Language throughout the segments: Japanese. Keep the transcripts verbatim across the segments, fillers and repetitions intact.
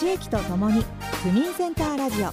地域とともに区民センターラジオ。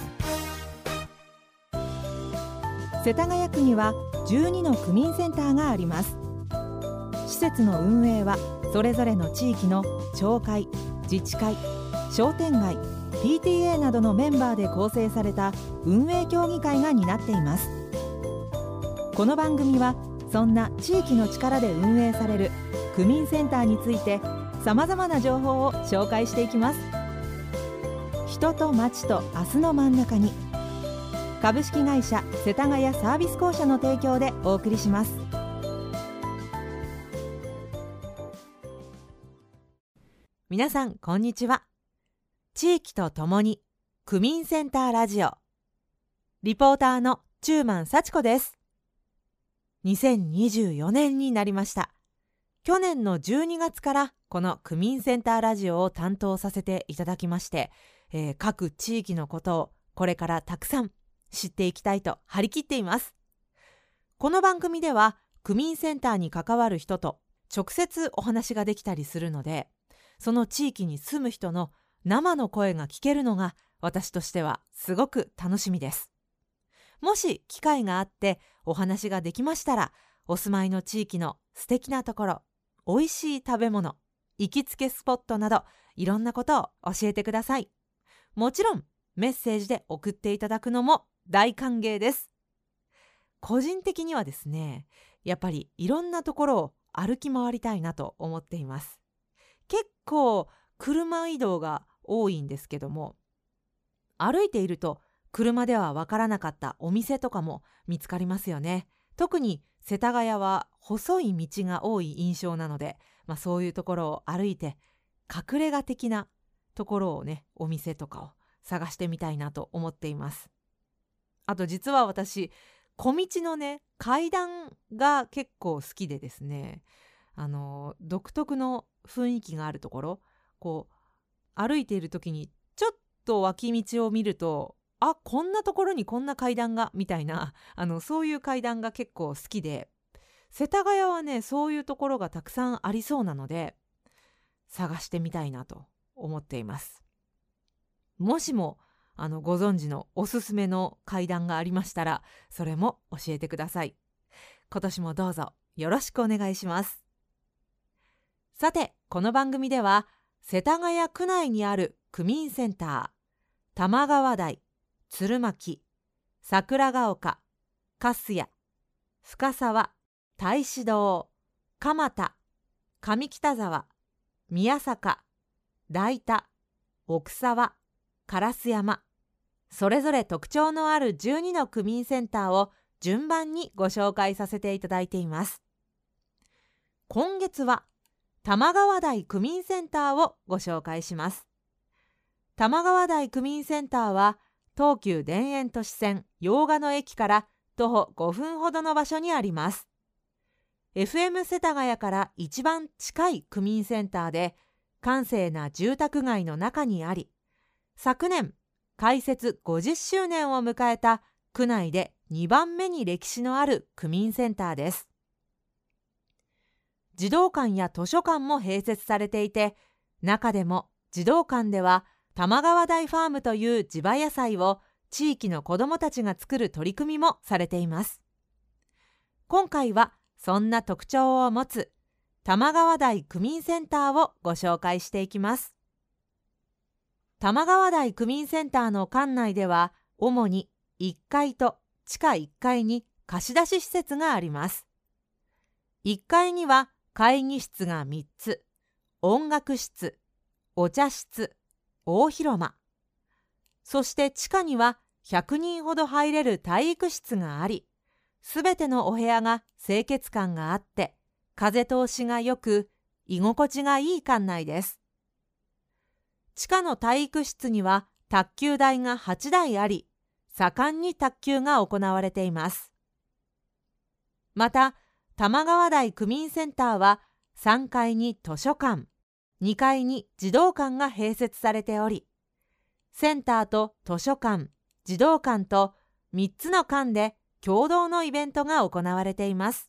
世田谷区にはじゅうにの区民センターがあります。施設の運営はそれぞれの地域の町会、自治会、商店街、ピーティーエー などのメンバーで構成された運営協議会が担っています。この番組はそんな地域の力で運営される区民センターについてさまざまな情報を紹介していきます。人と町と明日の真ん中に、株式会社世田谷サービス公社の提供でお送りします。皆さんこんにちは。地域とともに区民センターラジオ、リポーターの中満幸子です。にせんにじゅうよねんになりました。去年のじゅうにがつからこの区民センターラジオを担当させていただきまして、えー、各地域のことをこれからたくさん知っていきたいと張り切っています。この番組では区民センターに関わる人と直接お話ができたりするので、その地域に住む人の生の声が聞けるのが私としてはすごく楽しみです。もし機会があってお話ができましたら、お住まいの地域の素敵なところ、おいしい食べ物、行きつけスポットなどいろんなことを教えてください。もちろんメッセージで送っていただくのも大歓迎です。個人的にはですね、やっぱりいろんなところを歩き回りたいなと思っています。結構車移動が多いんですけども、歩いていると車ではわからなかったお店とかも見つかりますよね。特に世田谷は細い道が多い印象なので、まあ、そういうところを歩いて隠れ家的なところをね、お店とかを探してみたいなと思っています。あと実は私、小道のね、階段が結構好きでですね、あの独特の雰囲気があるところ、こう歩いている時にちょっと脇道を見ると、あ、こんなところにこんな階段がみたいな、あのそういう階段が結構好きで、世田谷はね、そういうところがたくさんありそうなので探してみたいなと思っています。もしもあのご存知のおすすめの階段がありましたら、それも教えてください。今年もどうぞよろしくお願いします。さて、この番組では世田谷区内にある区民センター、玉川台、鶴巻、桜ヶ丘、粕谷、深沢、太子堂、蒲田、上北沢、宮坂、代田、奥沢、烏山、それぞれ特徴のあるじゅうにの区民センターを順番にご紹介させていただいています。今月は玉川台区民センターをご紹介します。玉川台区民センターは東急田園都市線用賀の駅から徒歩ごふんほどの場所にあります。エフエム 世田谷から一番近い区民センターで、閑静な住宅街の中にあり、昨年開設ごじゅっしゅうねんを迎えた区内でにばんめに歴史のある区民センターです。児童館や図書館も併設されていて、中でも児童館では玉川台ファームという地場野菜を地域の子どもたちが作る取り組みもされています。今回はそんな特徴を持つ玉川台区民センターをご紹介していきます。玉川台区民センターの館内では、主にいっかいと地下いっかいに貸し出し施設があります。いっかいには会議室がみっつ、音楽室、お茶室、大広間、そして地下にはひゃくにんほど入れる体育室があり、すべてのお部屋が清潔感があって、風通しがよく、居心地がいい館内です。地下の体育室には卓球台がはちだいあり、盛んに卓球が行われています。また、玉川台区民センターはさんがいに図書館、にかいに児童館が併設されており、センターと図書館、児童館とみっつの館で共同のイベントが行われています。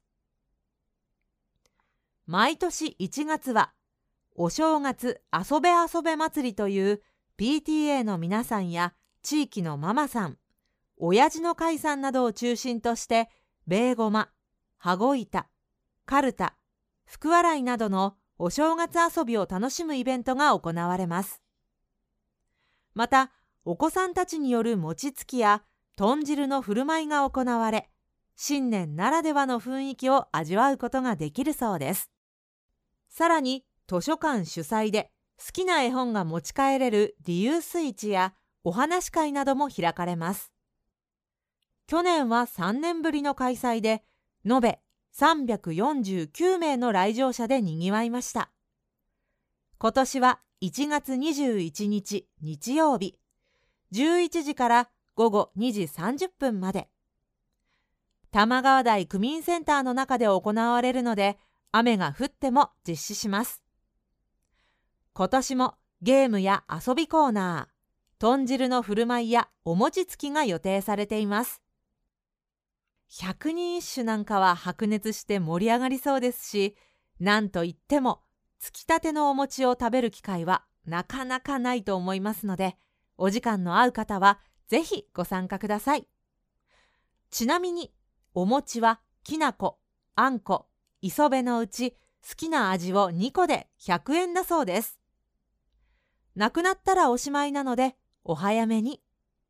毎年いちがつはお正月遊べ遊べ祭りという ピピーティーエー の皆さんや地域のママさん、親父の会さんなどを中心として、ベーゴマ、羽子板、カルタ、福笑いなどのお正月遊びを楽しむイベントが行われます。また、お子さんたちによる餅つきや豚汁の振る舞いが行われ、新年ならではの雰囲気を味わうことができるそうです。さらに、図書館主催で好きな絵本が持ち帰れるリユース市やお話会なども開かれます。去年はさんねんぶりの開催で、延べさんびゃくよんじゅうきゅうめいの来場者でにぎわいました。今年はいちがつにじゅういちにち日曜日、じゅういちじからごごにじさんじゅっぷんまで。玉川台区民センターの中で行われるので、雨が降っても実施します。今年もゲームや遊びコーナー、豚汁の振る舞いやお餅つきが予定されています。百人一首なんかは白熱して盛り上がりそうですし、なんといってもつきたてのお餅を食べる機会はなかなかないと思いますので、お時間の合う方はぜひご参加ください。ちなみにお餅はきなこ、あんこ、磯辺のうち好きな味をにこでひゃくえんだそうです。なくなったらおしまいなのでお早めに。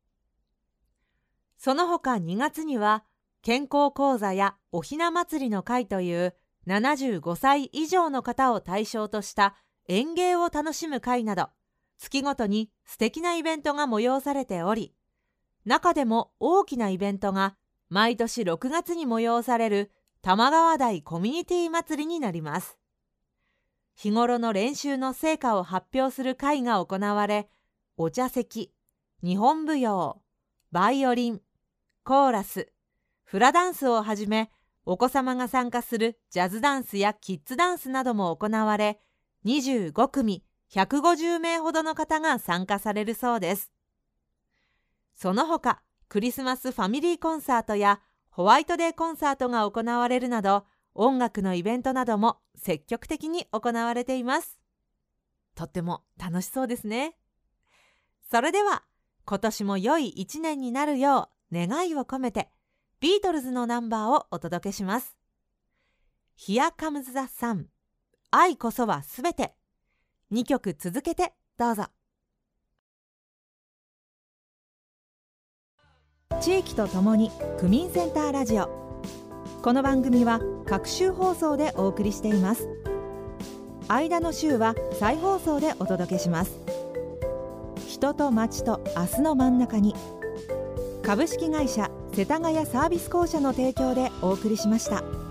その他にがつには健康講座やおひな祭りの会というななじゅうごさい以上の方を対象とした演芸を楽しむ会など、月ごとに素敵なイベントが催されており、中でも大きなイベントが毎年ろくがつに催される玉川台コミュニティ祭りになります。日頃の練習の成果を発表する会が行われ、お茶席、日本舞踊、バイオリン、コーラス、フラダンスをはじめ、お子様が参加するジャズダンスやキッズダンスなども行われ、にじゅうごくみひゃくごじゅうめいほどの方が参加されるそうです。その他、クリスマスファミリーコンサートやホワイトデーコンサートが行われるなど、音楽のイベントなども積極的に行われています。とっても楽しそうですね。それでは、今年も良い一年になるよう願いを込めて、ビートルズのナンバーをお届けします。Here Comes the Sun、愛こそはすべて。にきょく続けてどうぞ。地域とともに区民センターラジオ。この番組は各週放送でお送りしています。間の週は再放送でお届けします。人と町と明日の真ん中に、株式会社世田谷サービス公社の提供でお送りしました。